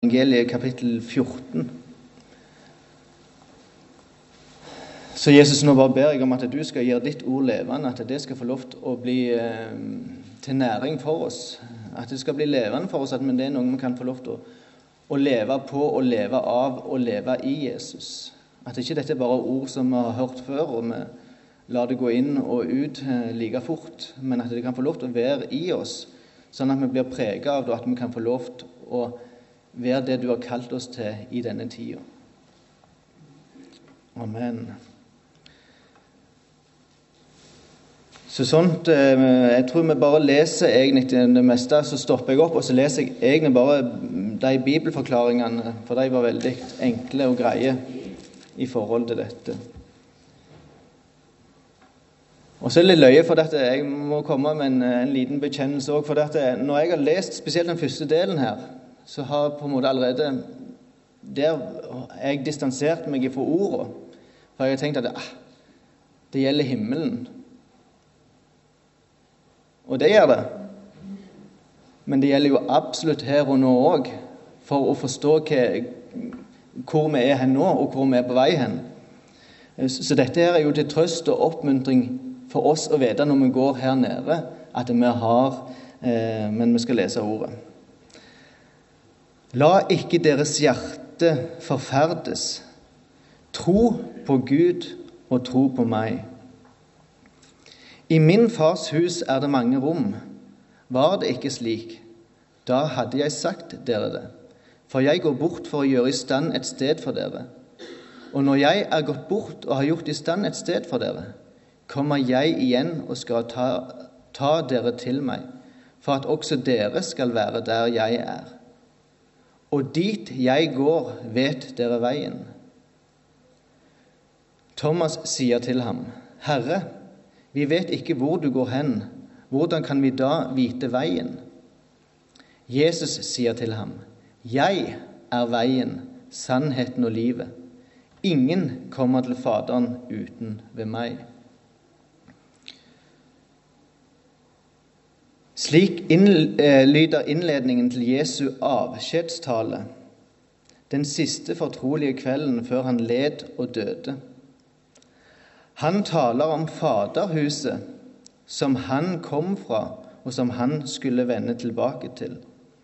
Evangeliet kapittel 14. Så Jesus, nå bare ber jeg om at du skal gjøre ditt ord levende, at det skal få lov til å bli til næring for oss, at det skal bli levende for oss, at det er noe vi kan få lov til å leve på og leve av og leve i Jesus. At ikke dette er bare ord som vi har hørt før, og vi lar det gå inn og ut like fort, men at det kan få lov til å være i oss, sånn at vi blir preget av det, og at vi kan få lov til å være det du har kalt oss til i denne tiden. Amen. Så sånt, jeg tror vi bare leser egentlig det meste, så stopper jeg opp, og så leser jeg egentlig bare de bibelforklaringene, for de var veldig enkle og greie i forhold til dette. Og så er det litt løye, for dette, jeg må komme med en liten bekjennelse også, for dette, når jeg har lest spesielt den første delen her, så har på en måte allerede der jeg distansert meg fra ordet, for jeg har tenkt at det gjelder himmelen. Og det gjør det. Men det gjelder jo absolutt her og nå også, for å forstå hvor vi er hen nå, og hvor vi er på vei hen. Så dette her er jo til trøst og oppmuntring for oss å vite når vi går her nede, at vi har, men vi skal lese ordet. La ikke deres hjerte forferdes. Tro på Gud og tro på meg. I min fars hus er det mange rom. Var det ikke slik, da hadde jeg sagt dere det. For jeg går bort for å gjøre i stand et sted for dere. Og når jeg er gått bort og har gjort i stand et sted for dere, kommer jeg igjen og skal ta dere til meg, for at også dere skal være der jeg er. Og dit jeg går, vet dere veien. Thomas sier til ham, Herre, vi vet ikke hvor du går hen. Hvordan kan vi da vite veien? Jesus sier til ham, Jeg er veien, sannheten og livet. Ingen kommer til Faderen uten ved meg. Slik lyder innledningen til Jesu avskjedstale, den siste fortrolige kvelden før han led og døde. Han taler om faderhuset som han kom fra, og som han skulle vende tilbake til.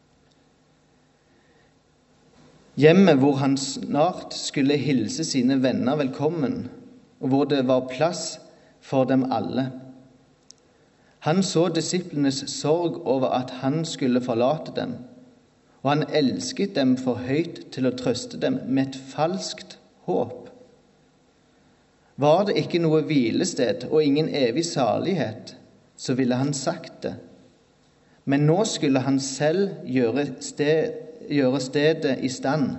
Hjemmet hvor han snart skulle hilse sine venner velkommen, og hvor det var plass for dem alle. Han så disiplenes sorg over at han skulle forlate dem, og han elsket dem for høyt til å trøste dem med et falskt håp. Var det ikke noe hvilested og ingen evig salighet, så ville han sagt det. Men nå skulle han selv gjøre stedet i stand.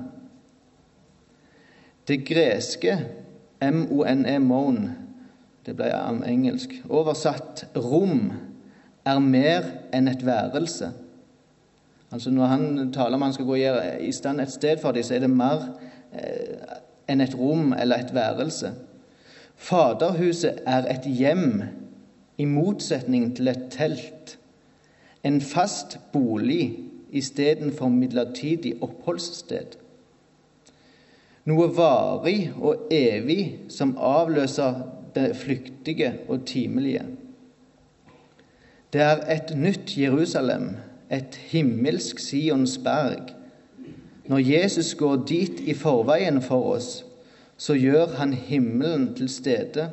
Det greske M-O-N-E, det ble engelsk, oversatt rom, er mer enn et værelse. Altså når han taler om han skal gå i stand et sted for dem, så er det mer enn et rom eller et værelse. Faderhuset er et hjem, i motsetning til et telt, en fast bolig i stedet for midlertidig oppholdssted. Noe varig og evig som avløser det flyktige og timelige. Det er et nytt Jerusalem, et himmelsk Sions berg. Når Jesus går dit i forveien for oss, så gjør han himmelen til stede,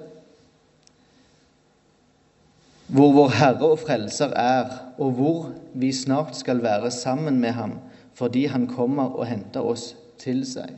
hvor vår Herre og Frelser er, og hvor vi snart skal være sammen med ham, fordi han kommer og henter oss til seg.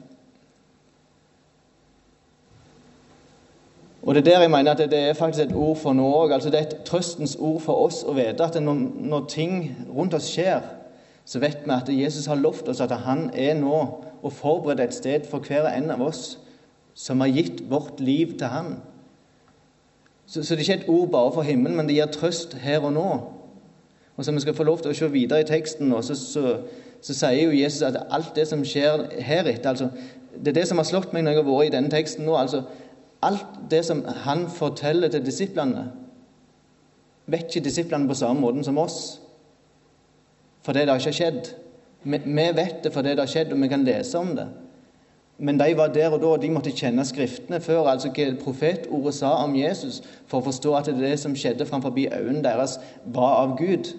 Og det er der jeg mener at det er faktisk et ord for noe også. Altså det er et trøstens ord for oss å vite at når ting rundt oss skjer, så vet vi at Jesus har lovt oss at han er nå og forbereder et sted for hver en av oss som har gitt vårt liv til han. Så det er ikke et ord bare for himmelen, men det gir trøst her og nå. Og så vi skal få lov til å se videre i teksten nå, så sier jo Jesus at alt det som skjer heretter, altså det er det som har slått meg når jeg har vært i denne teksten nå, altså alt det som han forteller til disiplene, vet ikke disiplene på samme måten som oss. For det har ikke skjedd. Vi vet det fordi det har skjedd, og vi kan lese om det. Men de var der og da, og de måtte kjenne skriftene før, altså hva profetordet sa om Jesus, for å forstå at det som skjedde framfor øynene deres var av Gud.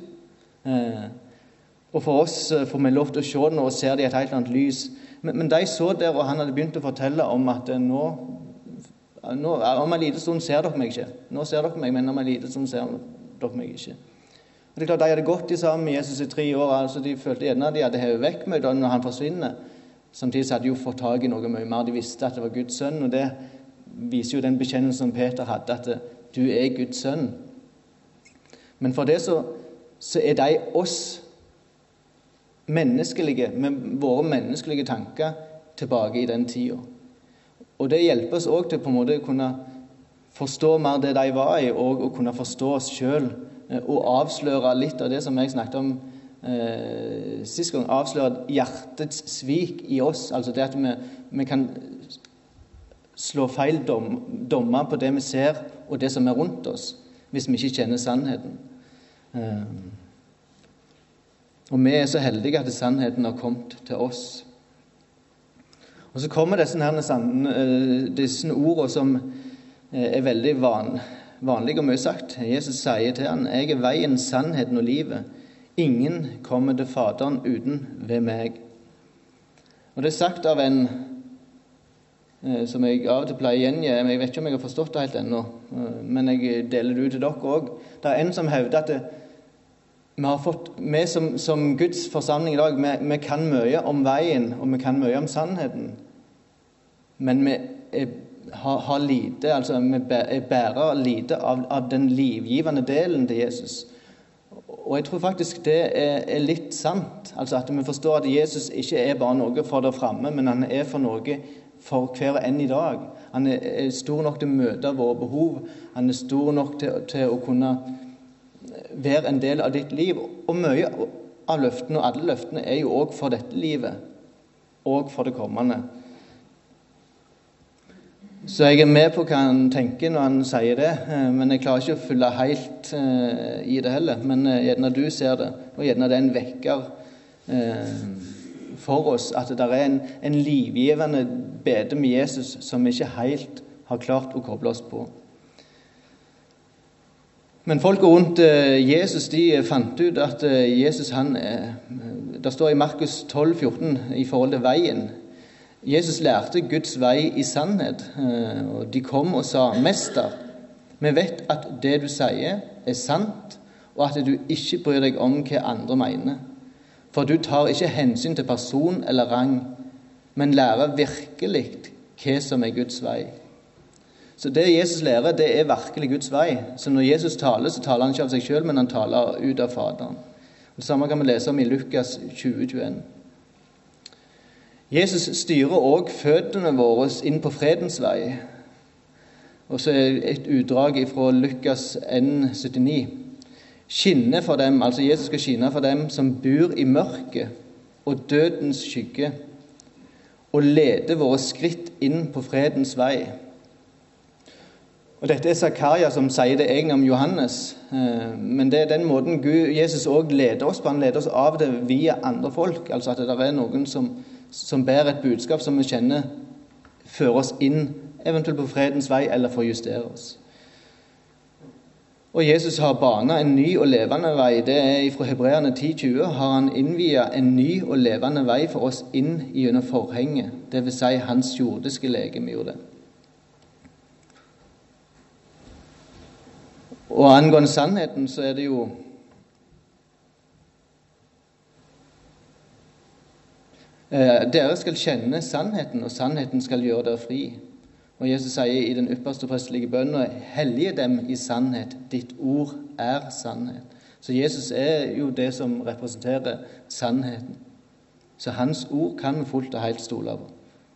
Og for oss får vi lov til å se det nå og ser det i et helt annet lys. Men de så der, og han hadde begynt å fortelle om at nå om en liten stund ser dere meg ikke. Nå ser dere meg, men om en liten stund ser dere meg ikke. Og det er klart, de hadde gått sammen med Jesus i 3 år, altså de følte gjerne at de hadde hevet vekk med når han forsvinner. Samtidig hadde de jo fått tag i noe mye mer. De visste at det var Guds sønn, og det viser jo den bekjennelsen som Peter hadde, at du er Guds sønn. Men for det så er de oss menneskelige, med våre menneskelige tanker tilbake i den tiden. Og det hjelper oss også til på en måte kunne forstå mer det de var i, og å kunne forstå oss selv, og avsløre litt av det som jeg snakket om sist gang, avsløre hjertets svik i oss, altså det at vi kan slå feil dommer på det vi ser og det som er rundt oss, hvis vi ikke kjenner sannheten. Og vi er så heldige at sannheten har kommet til oss. Og så kommer disse ordene som er veldig vanlige og mye sagt. Jesus sier til han, jeg er veien, sannheten og livet. Ingen kommer til Faderen uten ved meg. Og det er sagt av en som jeg av og til pleier å gjengi, men jeg vet ikke om jeg har forstått det helt ennå, men jeg deler det ut til dere også. Det er en som hevder at vi som Guds forsamling i dag, vi kan mye om veien, og vi kan mye om sannheten, men vi har lite, altså vi bærer lite av den livgivende delen til Jesus. Og jeg tror faktisk det er litt sant, altså at vi forstår at Jesus ikke er bare noe for der fremme, men han er for noe for hver en i dag. Han er stor nok til å møte våre behov, han er stor nok til å kunne være en del av ditt liv, og mye av løftene, og alle løftene er jo også for dette livet, og for det kommende. Så jeg er med på hva han tenker når han sier det, men jeg klarer ikke å følge helt i det heller. Men gjerne du ser det, og gjerne det er en vekker for oss, at det er en livgivende bede med Jesus som vi ikke helt har klart å koble oss på. Men folk rundt Jesus, de fant ut at Jesus, det står i Markus 12,14 i forhold til veien. Jesus lærte Guds vei i sannhet, og de kom og sa, Mester, vi vet at det du sier er sant, og at du ikke bryr deg om hva andre mener. For du tar ikke hensyn til person eller rang, men lærer virkelig hva som er Guds vei. Så det Jesus lærer, det er virkelig Guds vei. Så når Jesus taler, så taler han ikke av seg selv, men han taler ut av Faderen. Det samme kan vi lese om i Lukas 20,21. Jesus styrer også føttene våre inn på fredens vei. Og så er et utdrag fra Lukas 1,79. Skinne for dem, altså Jesus skal skinne for dem som bor i mørket og dødens skygge, og lede våre skritt inn på fredens vei. Og dette er Zakaria som sier det egentlig om Johannes, men det er den måten Jesus også leder oss på. Han leder oss av det via andre folk, altså at det er noen som bærer et budskap som vi kjenner, fører oss inn, eventuelt på fredens vei, eller for å justere oss. Og Jesus har banet en ny og levende vei. Det er fra Hebreerne 10,20 har han innviet en ny og levende vei for oss inn gjennom forhenget, det vil si hans jordiske legeme gjorde det. Og angående sannheten så er det jo dere skal kjenne sannheten, og sannheten skal gjøre dere fri. Og Jesus sier i den ypperste prestelige bønnen, hellige dem i sannhet, ditt ord er sannhet. Så Jesus er jo det som representerer sannheten. Så hans ord kan vi fullt og helt stole på.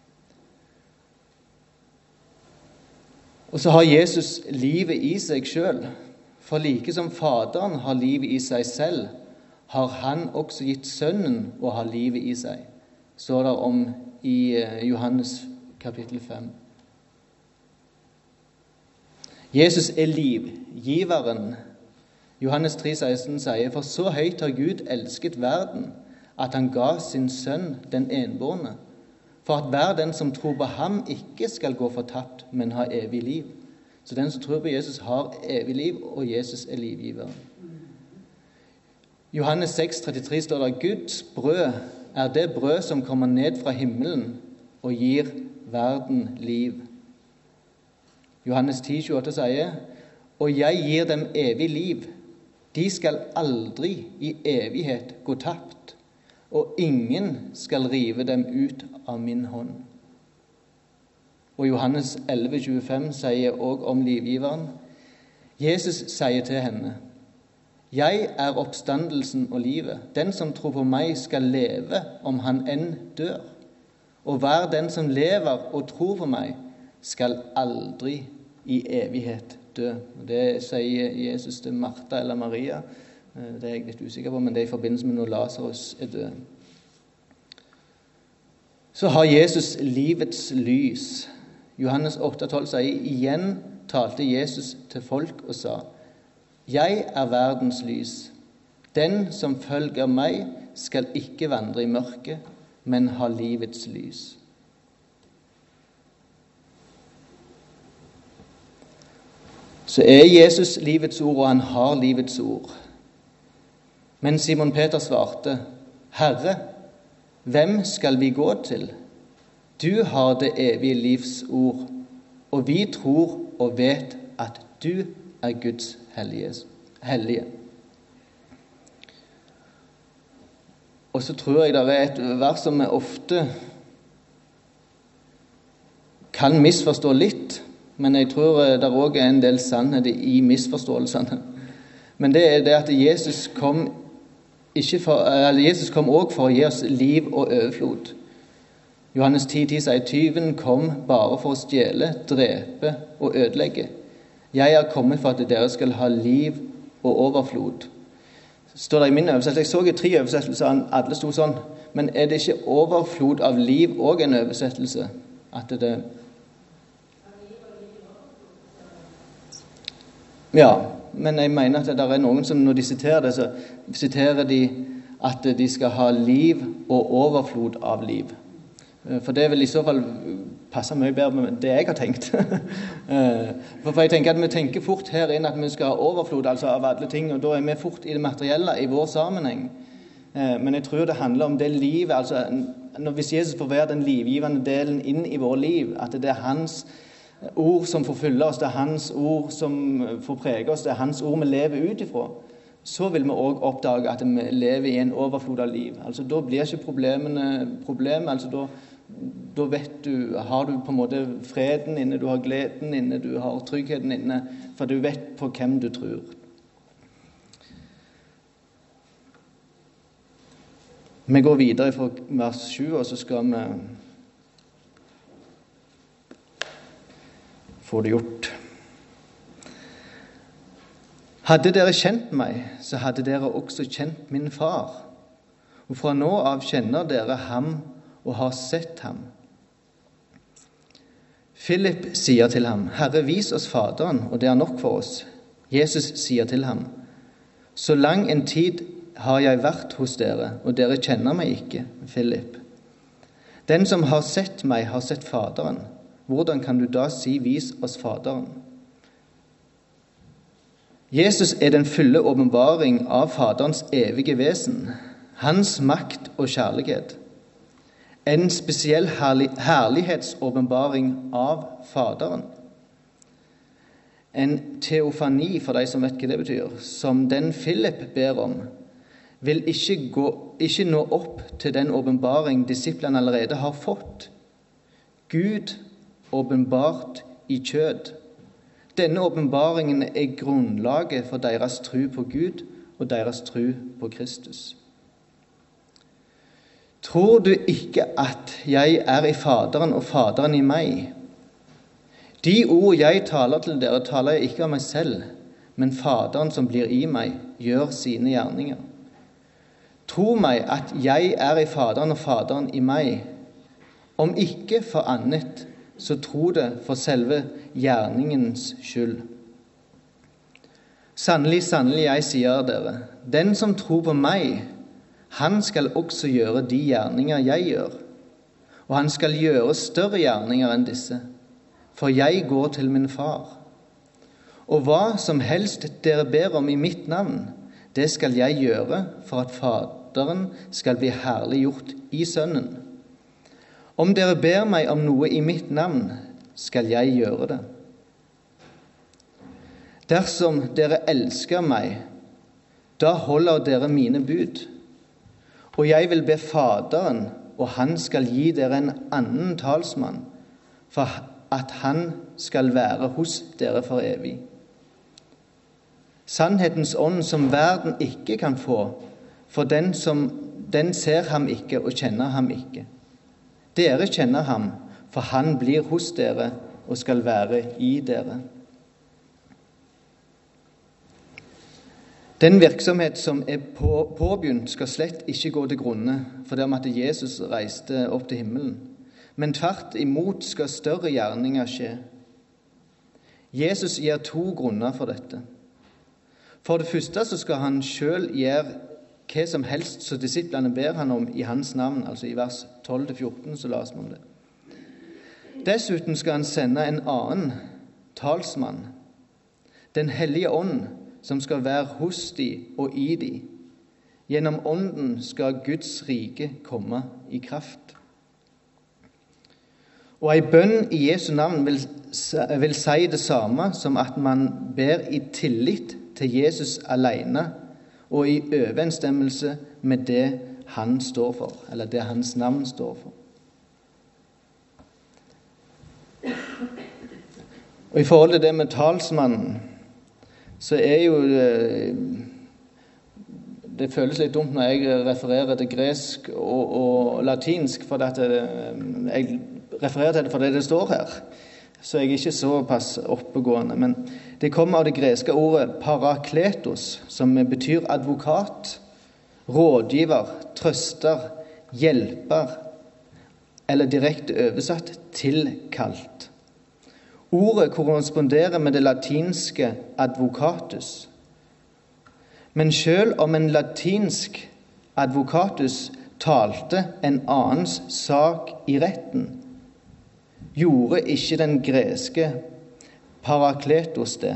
Og så har Jesus livet i seg selv. For like som Faderen har livet i seg selv, har han også gitt Sønnen å ha livet i seg. Står det om i Johannes kapittel 5. Jesus er livgiveren. Johannes 3,16 sier, for så høyt har Gud elsket verden, at han ga sin sønn, den enbårne, for at hver den som tror på ham ikke skal gå fortapt, men ha evig liv. Så den som tror på Jesus har evig liv, og Jesus er livgiveren. Johannes 6,33 står der: Guds brød er det brød som kommer ned fra himmelen og gir verden liv. Johannes 10,28 sier: Og jeg gir dem evig liv. De skal aldri i evighet gå tapt, og ingen skal rive dem ut av min hånd. Og Johannes 11,25 sier også om livgiveren: Jesus sier til henne: Jeg er oppstandelsen og livet. Den som tror på meg skal leve om han enn dør. Og hver den som lever og tror på meg skal aldri i evighet dø. Det sier Jesus til Martha eller Maria. Det er jeg litt usikker på, men det er i forbindelse med når Lazarus er død. Så har Jesus livets lys. Johannes 8,12 sier: Igjen talte Jesus til folk og sa: Jeg er verdens lys. Den som følger meg skal ikke vandre i mørket, men ha livets lys. Så er Jesus livets ord, og han har livets ord. Men Simon Peter svarte: Herre, hvem skal vi gå til? Du har det evige livs ord, og vi tror og vet at du er Guds hellige. Og så tror jeg det er et vers som vi ofte kan misforstå litt, men jeg tror det også er en del sannhet i misforståelsene. Men det er det at Jesus kom også for å gi oss liv og overflod. Johannes 10,10 sier: Tyven kom bare for å stjele, drepe og ødelegge. Jeg er kommet for at dere skal ha liv og overflod. Står det i min oversettelse. Jeg så i 3 oversettelser, alle sto sånn. Men er det ikke overflod av liv også en oversettelse? At det... Ja, men jeg mener at det er noen som når de siterer det, så siterer de at de skal ha liv og overflod av liv. For det vil i så fall passe mye bedre med det jeg har tenkt. For jeg tenker at vi tenker fort her inn at vi skal ha overflod altså av alle ting, og da er vi fort i det materielle i vår sammenheng. Men jeg tror det handler om det livet, altså hvis Jesus får være den livgivende delen inn i vår liv, at det er hans ord som får fylle oss, det er hans ord som får prege oss, det er hans ord vi lever ut ifra, så vil vi også oppdage at vi lever i en overflod av liv. Altså da blir ikke problemet, altså da vet du, har du på en måte freden inne, du har gleden inne, du har tryggheten inne, for du vet på hvem du tror. Vi går videre fra vers 7, og så skal vi få det gjort. Hadde dere kjent meg, så hadde dere også kjent min far. Og fra nå av kjenner dere ham og har sett ham. Philip sier til ham: Herre, vis oss Faderen, og det er nok for oss. Jesus sier til ham: Så lang en tid har jeg vært hos dere, og dere kjenner meg ikke, Philip. Den som har sett meg, har sett Faderen. Hvordan kan du da si, vis oss Faderen? Jesus er den fulle åpenbaring av Faderens evige vesen, hans makt og kjærlighet. En spesiell herlighetsåpenbaring av Faderen. En teofani, for de som vet hva det betyr, som den Philip ber om, vil ikke nå opp til den åpenbaring disiplene allerede har fått. Gud åpenbart i kjød. Denne åpenbaringen er grunnlaget for deres tro på Gud og deres tro på Kristus. Tror du ikke at jeg er i Faderen og Faderen i meg? De ord jeg taler til dere, taler jeg ikke av meg selv, men Faderen som blir i meg, gjør sine gjerninger. Tro meg at jeg er i Faderen og Faderen i meg. Om ikke for annet, så tro det for selve gjerningens skyld. Sannelig, sannelig, jeg sier dere, den som tror på meg, han skal også gjøre de gjerninger jeg gjør, og han skal gjøre større gjerninger enn disse, for jeg går til min far. Og hva som helst dere ber om i mitt navn, det skal jeg gjøre for at Faderen skal bli herliggjort i Sønnen. Om dere ber meg om noe i mitt navn, skal jeg gjøre det. Dersom dere elsker meg, da holder dere mine bud. Og jeg vil be Faderen, og han skal gi dere en annen talsmann, for at han skal være hos dere for evig. Sannhetens ånd som verden ikke kan få, for den ser ham ikke og kjenner ham ikke. Dere kjenner ham, for han blir hos dere og skal være i dere. Den virksomhet som er påbegynt, skal slett ikke gå til grunne for det om at Jesus reiste opp til himmelen, men tvert imot skal større gjerninger skje. Jesus gir 2 grunner for dette. For det første så skal han selv gjøre hva som helst så disiplene ber han om i hans navn, altså i vers 12-14 så las man det. Dessuten skal han sende en annen talsmann, Den hellige ånd, som skal være hos de og i de. Gjennom ånden skal Guds rike komme i kraft. Og en bønn i Jesu navn vil si det samme som at man ber i tillit til Jesus alene og i overensstemmelse med det han står for, eller det hans navn står for. Og i forhold til det med talsmannen, så er jo det føles litt dumt når jeg refererer til gresk og latinsk, for at jeg refererer til det fordi det står her. Så jeg er ikke såpass oppegående. Men det kommer av det greske ordet parakletos, som betyr advokat, rådgiver, trøster, hjelper, eller direkte oversatt tilkalt. Ordet korresponderer med det latinske advocatus. Men selv om en latinsk advocatus talte en annens sak i retten, gjorde ikke den greske parakletos det.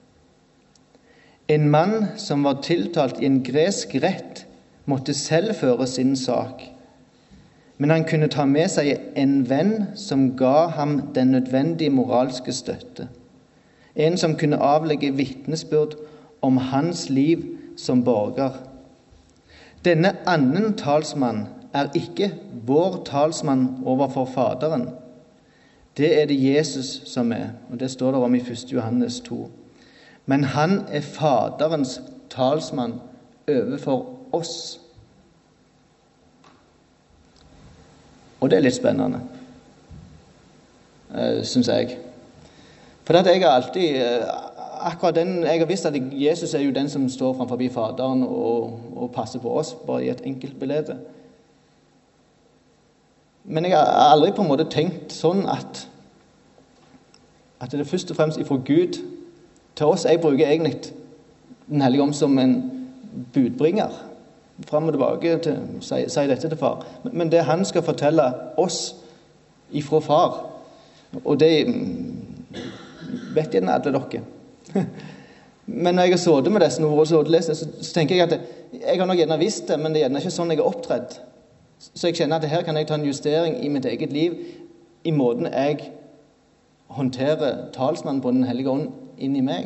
En mann som var tiltalt i en gresk rett, måtte selv føre sin sak. Men han kunne ta med seg en venn som ga ham den nødvendige moralske støtte. En som kunne avlegge vitnesbyrd om hans liv som borger. Denne annen talsmann er ikke vår talsmann overfor Faderen. Det er det Jesus som er, og det står det om i 1. Johannes 2. Men han er Faderens talsmann overfor oss. Og det er litt spennende, synes jeg. For at jeg har alltid, akkurat den, jeg har visst at Jesus er jo den som står framfor Faderen og passer på oss, bare i et enkelt bilde. Men jeg har aldri på en måte tenkt sånn at det er først og fremst ifra Gud til oss. Jeg bruker egentlig Den hellige ånd som en budbringer, fram og tilbake til si dette til far. Men det han skal fortelle oss ifra far, og det vet gjerne alle dere. Men når jeg har sittet med disse ord og lest det, så tenker jeg at jeg har nok gjerne visst det, men det er gjerne ikke sånn jeg har opptredd. Så jeg kjenner at her kan jeg ta en justering i mitt eget liv, i måten jeg håndterer talsmannen på Den hellige ånd inn i meg.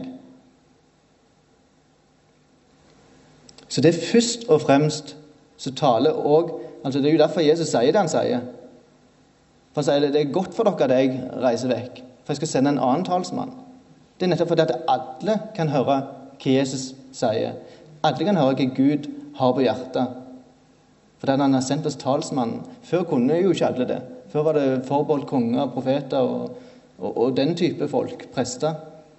Så det er først og fremst så taler også, altså det er jo derfor Jesus sier det han sier. For han sier det er godt for dere at jeg reiser vekk, for jeg skal sende en annen talsmann. Det er nettopp fordi at alle kan høre hva Jesus sier. Alle kan høre hva Gud har på hjertet. For han har sendt oss talsmannen. Før kunne jo ikke alle det. Før var det forbeholdt konger, profeter og den type folk, prester.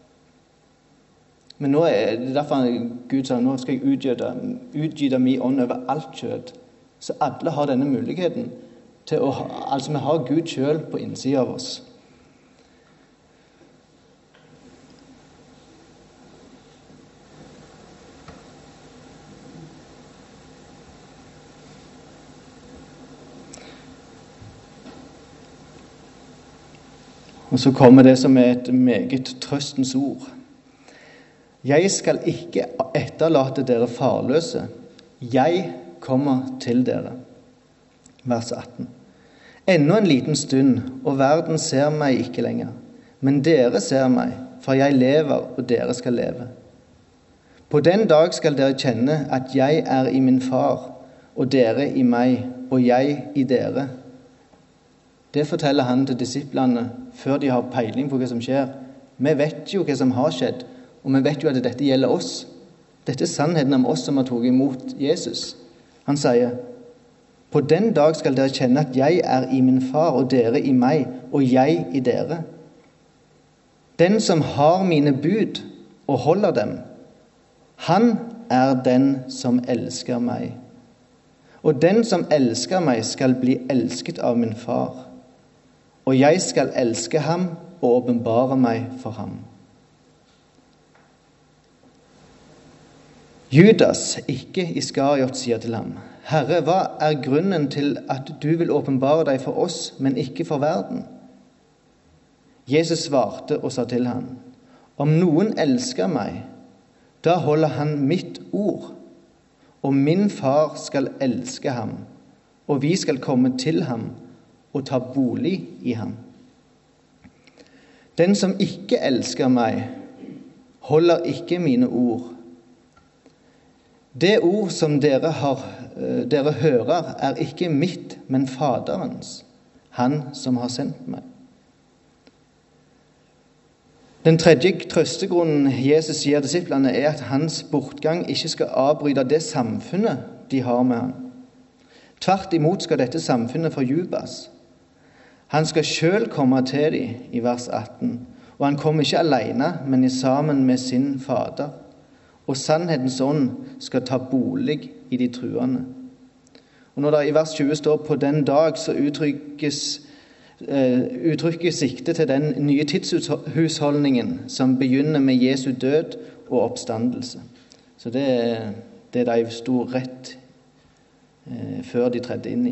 Men nå er det derfor Gud sa, nå skal jeg utgyte min ånd over alt kjød. Så alle har denne muligheten til å, altså vi har Gud selv på innsiden av oss. Og så kommer det som er et meget trøstens ord. Jeg skal ikke etterlate dere farløse. Jeg kommer til dere. Vers 18. Ennå en liten stund, og verden ser meg ikke lenger. Men dere ser meg, for jeg lever, og dere skal leve. På den dag skal dere kjenne at jeg er i min far, og dere i meg, og jeg i dere. Det forteller han til disiplene før de har peiling på hva som skjer. Vi vet jo hva som har skjedd, og vi vet jo at dette gjelder oss. Dette er sannheten om oss som har tatt imot Jesus. Han sier, på den dag skal dere kjenne at jeg er i min far, og dere i meg, og jeg i dere. Den som har mine bud og holder dem, han er den som elsker meg. Og den som elsker meg skal bli elsket av min far. Og jeg skal elske ham og åpenbare meg for ham. Judas, ikke Iskariot, sier til ham, Herre, hva er grunnen til at du vil åpenbare deg for oss, men ikke for verden? Jesus svarte og sa til ham, om noen elsker meg, da holder han mitt ord, og min far skal elske ham, og vi skal komme til ham og ta bolig i ham. Den som ikke elsker meg, holder ikke mine ord. Det ord som dere hører, er ikke mitt, men Faderens, han som har sendt meg. Den tredje trøstegrunnen Jesus gir disiplene er at hans bortgang ikke skal avbryte det samfunnet de har med ham. Tvert imot skal dette samfunnet fordypes. Han skal selv komme til dem i vers 18, og han kommer ikke alene, men sammen med sin fader. Og sannhetens ånd skal ta bolig i de truende. Og når det i vers 20 står på den dag, så uttrykker sikte til den nye tidshusholdningen som begynner med Jesu død og oppstandelse. Så det er det de sto rett før de tredde inn i.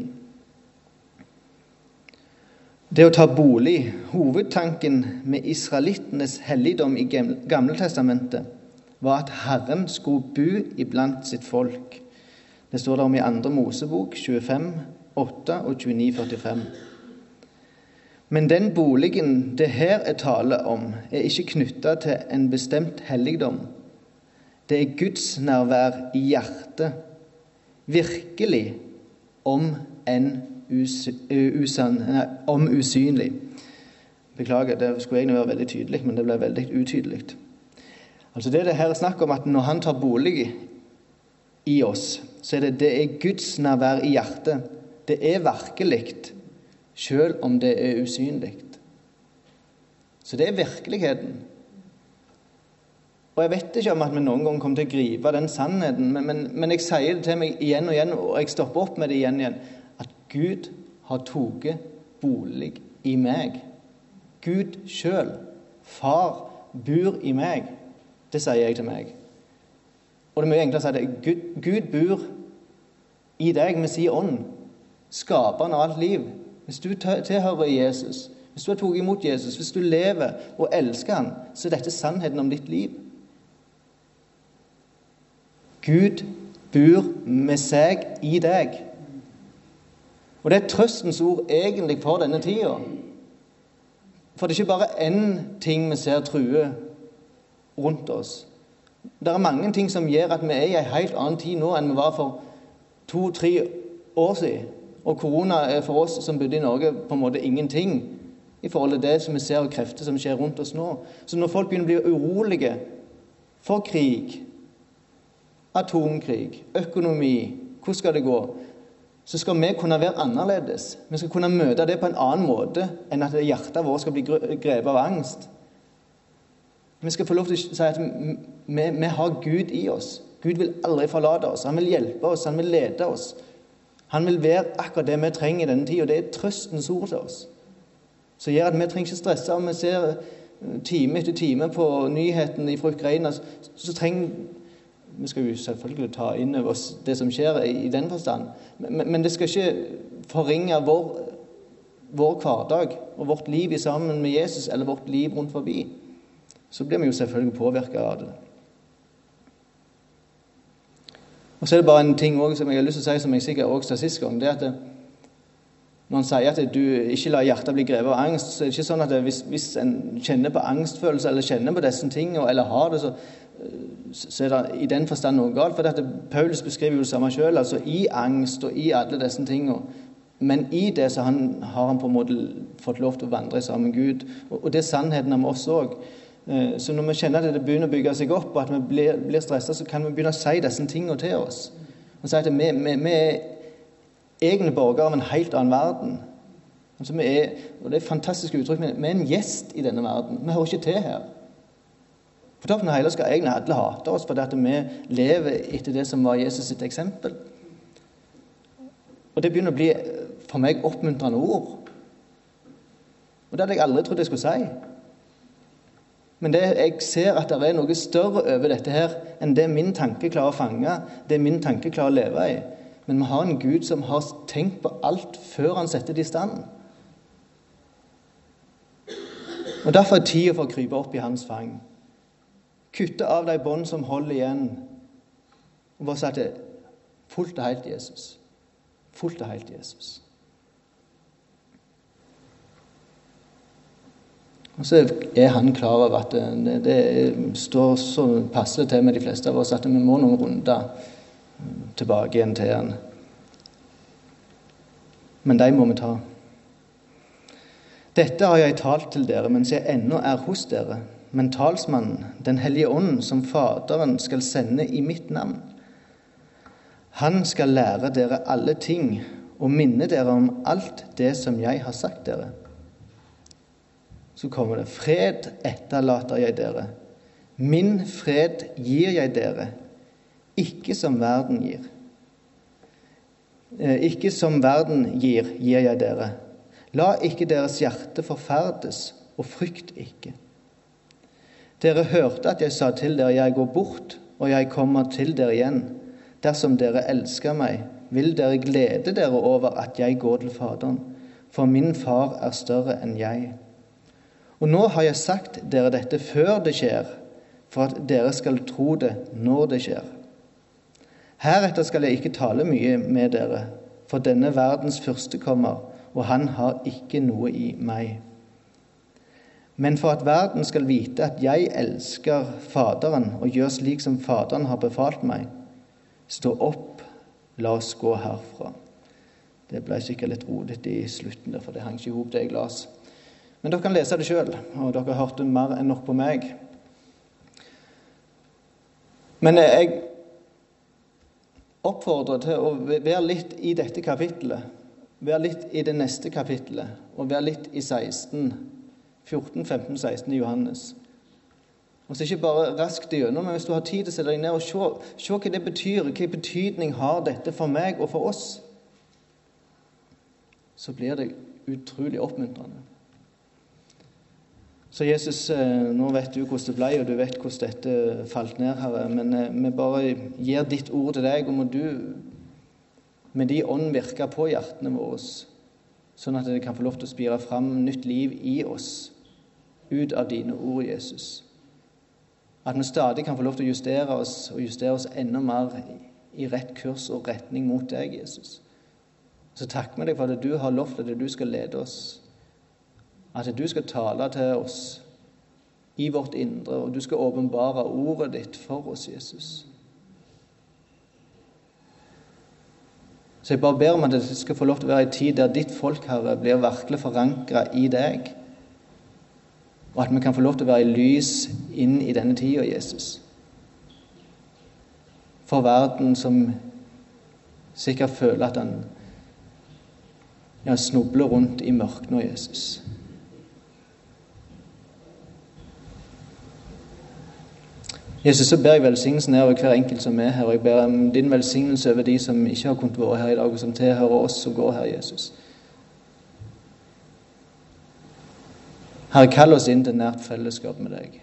Det å ta bolig, hovedtanken med israelittenes helligdom i Gamle testamentet, var at Herren skulle bo iblant sitt folk. Det står der om i 2. Mosebok 25, 8 og 29, 45. Men den boligen det her er tale om, er ikke knyttet til en bestemt helligdom. Det er Guds nærvær i hjertet, virkelig, om usynlig. Beklager, det skulle egentlig være veldig tydelig, men det ble veldig utydelig. Altså det her er snakk om at når han tar bolig i oss, så er det er Guds nærvær i hjertet. Det er virkelig, selv om det er usynlig. Så det er virkeligheten. Og jeg vet ikke om at vi noen gang kommer til å gripe den sannheten, men jeg sier det til meg igjen og igjen, og jeg stopper opp med det igjen, at Gud har taget bolig i meg. Gud selv, far, bor i meg. Det sier jeg til meg. Og det er mye enklere å si det. Gud bor i deg med sin ånd, skaperen av alt liv. Hvis du tilhører Jesus, hvis du har tatt imot Jesus, hvis du lever og elsker han, så er dette sannheten om ditt liv. Gud bor med seg i deg. Og det er trøstens ord egentlig for denne tida. For det er ikke bare en ting vi ser true rundt oss. Det er mange ting som gjør at vi er i en helt annen tid nå enn vi var for 2-3 år siden. Og korona er for oss som bodde i Norge på en måte ingenting i forhold til det som vi ser og krefter som skjer rundt oss nå. Så når folk begynner å bli urolige for krig, atomkrig, økonomi, hvordan skal det gå? Så skal vi kunne være annerledes. Vi skal kunne møte det på en annen måte enn at hjertet vårt skal bli grepet av angst. Vi skal få lov til å si at vi har Gud i oss. Gud vil aldri forlate oss. Han vil hjelpe oss, han vil lede oss. Han vil være akkurat det vi trenger i denne tid, og det er trøstens ord til oss. Så gjør at vi trenger ikke stresse om vi ser time etter time på nyheten fra Ukraina, så trenger vi skal jo selvfølgelig ta inn over oss det som skjer i den forstand, men det skal ikke forringe vår hverdag og vårt liv i sammen med Jesus, eller vårt liv rundt forbi, så blir vi jo selvfølgelig påvirket av det. Og så er det bare en ting også, som jeg har lyst til å si, som jeg sikkert også sa sist gang, det er at når han sier at du ikke lar hjertet bli grevet av angst, så er det ikke sånn at hvis en kjenner på angstfølelse, eller kjenner på disse tingene, eller har det, så er det i den forstand noe galt. For Paulus beskriver jo det samme selv, altså i angst og i alle disse tingene. Men i det så har han på en måte fått lov til å vandre sammen med Gud. Og det er sannheten om oss også. Så når vi kjenner at det begynner å bygge seg opp, og at vi blir stresset, så kan vi begynne å si disse tingene til oss. Og si at vi er egne borgere av en helt annen verden. Altså og det er fantastisk uttrykk, men vi er en gjest i denne verden. Vi hører ikke til her. For derfor hele skal egentlig alle hate oss, fordi at vi lever etter det som var Jesus sitt eksempel. Og det begynner å bli for meg oppmuntrende ord. Og det hadde jeg aldri trodd jeg skulle si. Men jeg ser at det er noe større over dette her enn det min tanke klarer å fange, det min tanke klarer å leve i. Men vi har en Gud som har tenkt på alt før han setter det i stand. Og derfor er tiden for å krype opp i hans fang. Kutte av de bånd som holder igjen. Og bare si at det fullt og helt Jesus. Fullt og helt Jesus. Og så er han klar over at det står så passelig til med de fleste av oss at vi må noen runder tilbake igjen til han. Men de må vi ta. Dette har jeg talt til dere mens jeg ennå er hos dere, men talsmannen, den hellige ånd, som Faderen skal sende i mitt navn, han skal lære dere alle ting og minne dere om alt det som jeg har sagt dere. Så kommer det: fred etterlater jeg dere. Min fred gir jeg dere. Ikke som verden gir. Ikke som verden gir jeg dere. La ikke deres hjerte forferdes, og frykt ikke. Dere hørte at jeg sa til dere, jeg går bort, og jeg kommer til dere igjen. Dersom dere elsker meg, vil dere glede dere over at jeg går til Faderen, for min far er større enn jeg. Og nå har jeg sagt dere dette før det skjer, for at dere skal tro det når det skjer. Heretter skal jeg ikke tale mye med dere, for denne verdens fyrste kommer, og han har ikke noe i meg. Men for at verden skal vite at jeg elsker Faderen og gjør slik som Faderen har befalt meg, stå opp, la oss gå herfra. Det ble sikkert litt rodet i slutten der, for det hang ikke ihop det jeg las. Men dere kan lese det selv, og dere har hørt det mer enn nok på meg. Men jeg oppfordrer til å være litt i dette kapittelet, være litt i det neste kapittelet, og være litt i 14, 15, 16 i Johannes. Og så ikke bare raskt igjennom, men hvis du har tid til å sette deg ned og se hva det betyr, hva betydning har dette for meg og for oss, så blir det utrolig oppmuntrende. Så Jesus, nå vet du hvordan det ble, og du vet hvordan dette falt ned, Herre, men vi bare gir ditt ord til deg, og må du med de ånd virke på hjertene våre, sånn at det kan få lov til å spire fram nytt liv i oss, ut av dine ord, Jesus. At vi stadig kan få lov til å justere oss enda mer i rett kurs og retning mot deg, Jesus. Så takk med deg for at du har lovt at du skal lede oss, at du skal tale til oss i vårt indre, og du skal åpenbare ordet ditt for oss, Jesus. Så jeg bare ber om at det skal få lov til å være en tid der ditt folk, Herre, blir virkelig forankret i deg, og at vi kan få lov til å være i lys inn i denne tida, Jesus. For verden som sikkert føler at han snubler rundt i mørket nå, Jesus. Jesus, så ber jeg velsignelsen over hver enkelt som er her, og jeg ber om din velsignelse over de som ikke har kunnet være her i dag, og som tilhører oss og går her, Jesus. Herre, kall oss inn til nært fellesskap med deg.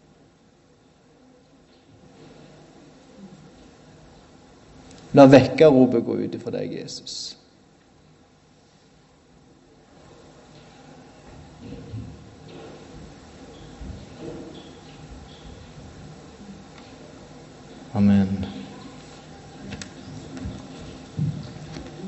La vekkerropet gå ut ifra deg, Jesus. Amen.